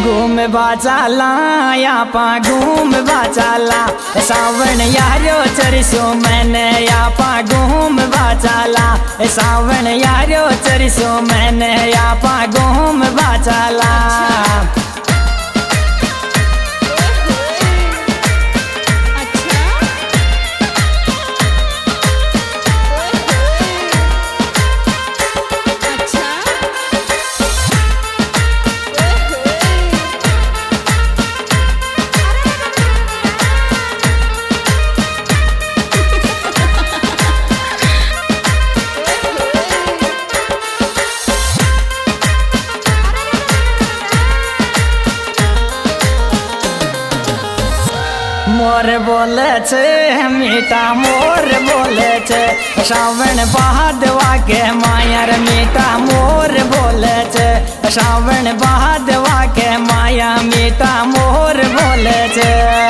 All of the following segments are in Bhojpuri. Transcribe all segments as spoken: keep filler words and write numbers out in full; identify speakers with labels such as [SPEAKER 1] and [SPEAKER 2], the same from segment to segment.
[SPEAKER 1] घूम बाचाला यापा घूम बाचाला सावन यारो चरसो मैंने यापा घूम बाचाला सावन यारो चरसो मैंने यापा घूम बाचाला। मोर बोले छे मीठा मोर बोले छे श्रावण बहादवा के मायर मीठा मोर बोले छे श्रावण बहादवा के माया मीठा मोर बोले छे।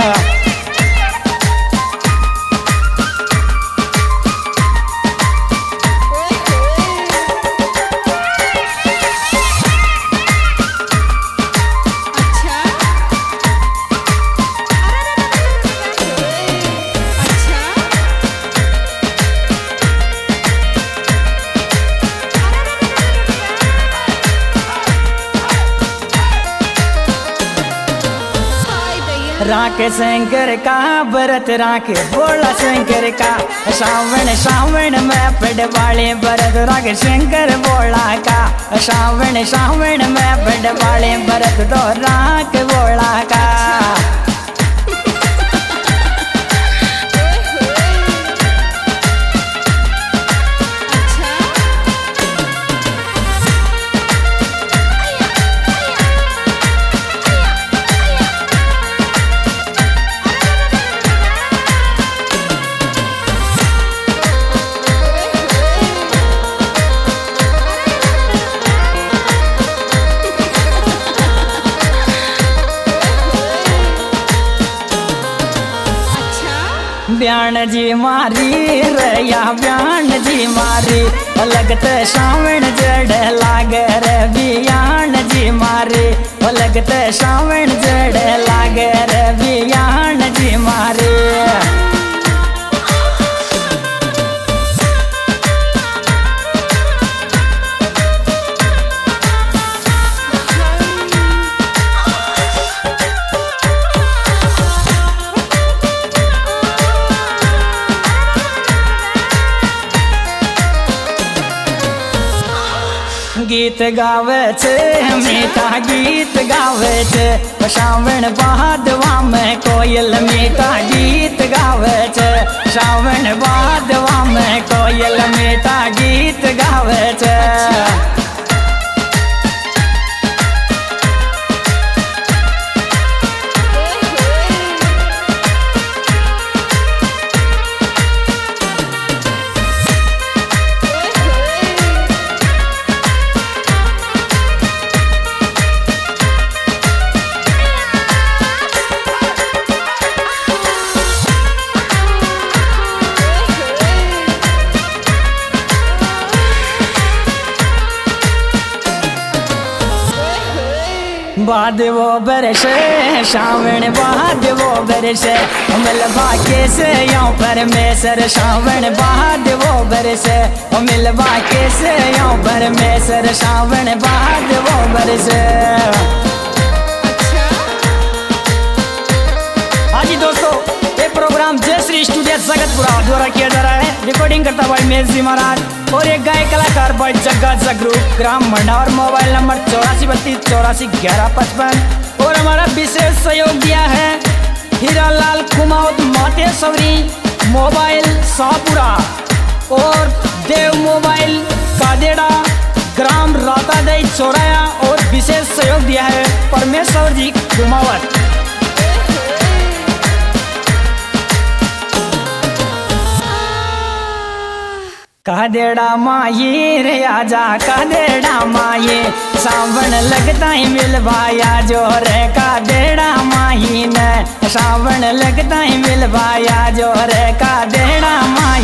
[SPEAKER 1] राके शंकर का व्रत राके बोला शंकर का श्रावण श्रावण में पड़ वाले व्रत राके शंकर बोला का श्रावण श्रावण में पड़ वाले व्रत तो राक बोला का। ब्यान जी मारी रया ब्यान जी मारी लगत श्रावण जड़ लागे रे बियान जी मारी लगत श्रावण जड़ लागे रे बियान जी मारी। गीत गावे छे मीठा गीत गावे छे श्रावण बहादवा में कोयल मीठा गीत गावे छे श्रावण बहादवा में कोयल मीठा गीत गावे छे। बाद वो बरसे श्रावण बाद वो बरसे मिलवा के से यो परमेश्वर श्रावण बाद वो बरसे मिलवा के से यो परमेश्वर श्रावण बाद वो बरसे। हाँ जी दोस्तों, ये प्रोग्राम जय श्री स्टूडियो जगतपुरा द्वारा किया जा रहा है। रिकॉर्डिंग करता भाई मेज जी महाराज और एक गाय कलाकार भाई जग्गा जगरू ग्राम मंडावर। मोबाइल नंबर चौरासी बत्तीस चौरासी ग्यारह पचपन। और हमारा विशेष सहयोग दिया है हीरालाल कुमाऊद मातेश्वरी मोबाइल शाहपुरा और देव मोबाइल कादेड़ा ग्राम रातादई चौराया। और विशेष सहयोग दिया है परमेश्वर जी कुमावत। कादेड़ा माई रे आजा कादेड़ा माई सावन लगता ही मिलवाया जो रे कादेड़ा माई ने सावन लगता ही मिलवाया जो रे कादेड़ा माई।